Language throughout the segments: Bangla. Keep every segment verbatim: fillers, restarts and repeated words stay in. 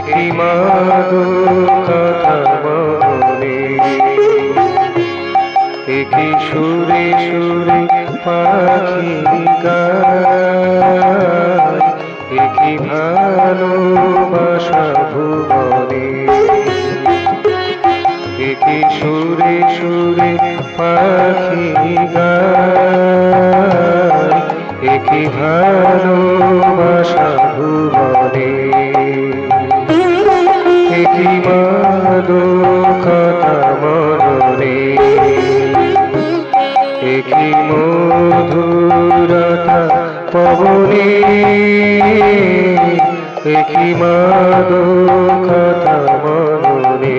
একই মাদক কথা মনে, একই সুরে সুরে পাখি গায়, একই ভালোবাসা ভুবনে, একই সুরে সুরে পাখি গায়, একই ভালোবাসা ভুবনে, একই মাদকতা মননে, একই মধুরতা পবনে, একই মাদকতা মননে।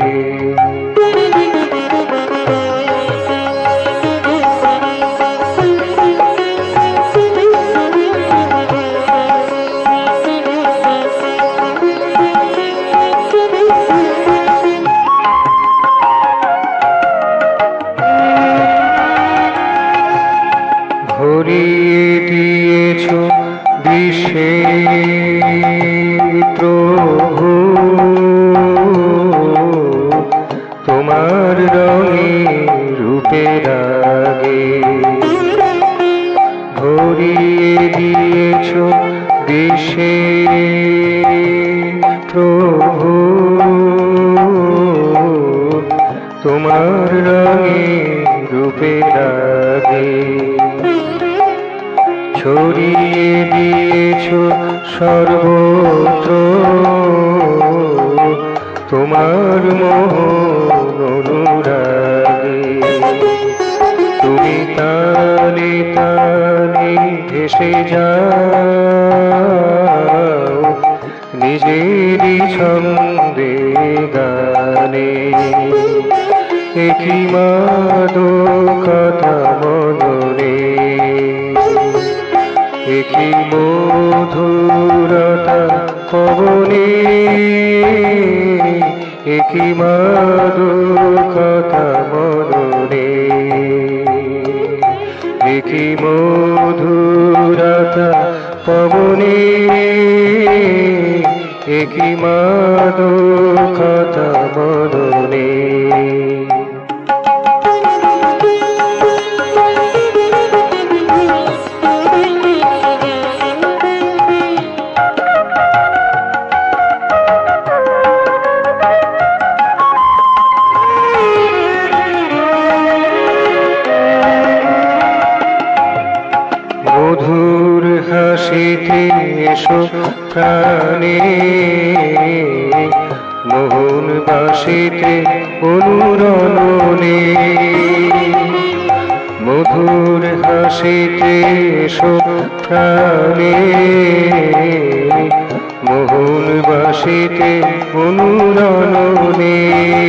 ভরিয়ে দিয়েছ বিষে প্রভু তোমার রঙে রূপে রাগে, ভরিয়ে দিয়েছ বিষে প্রভু তোমার রঙে রূপে রাগে, ছড়িয়ে দিয়েছ সর্বত্র তোমার মোহন অনুরাগে, তুমি তালে তালে ভেসে যাও নিজেরই ছন্দে গানে, একই মাদকতা মননে, একই মধুরতা পবনে, একই মাদকতা মননে, একই মধুরতা পবনে, একই মাদকতা মননে। মধুর হাসিতে এসো প্রাণে, মোহন বাসিতে অনুরণনে, মধুর হাসিতে এসো প্রাণে, মোহন বাসিতে অনুরণনে,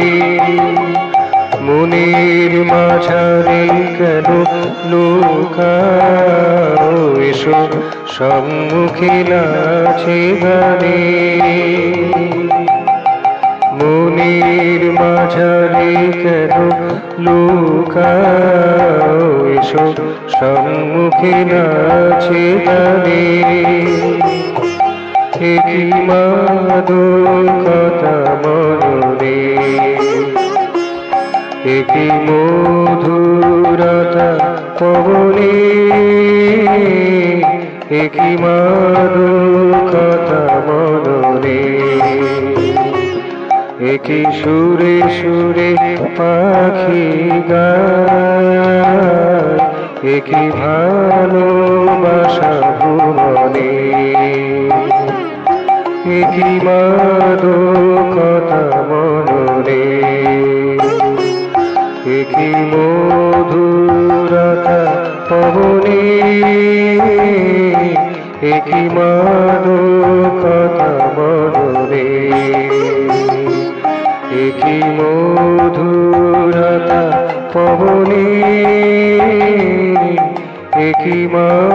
মনের মাঝারে কেন লুকাও এসো সম্মুখে নাচে গানে, মনের মাঝারে কেন লুকাও এসো সম্মুখে নাচে গানে, একই মাদকতা মননে, একই মধুরতা পবনে, একই মাদকতা মননে, একই সুরে সুরে পাখি গায়, একই ভালোবাসা ভুবনে, একই মাদকতা মননে, একই মধুরতা পবনে, একই মাদকতা মননে, একই মধুরতা পবনে, একই মা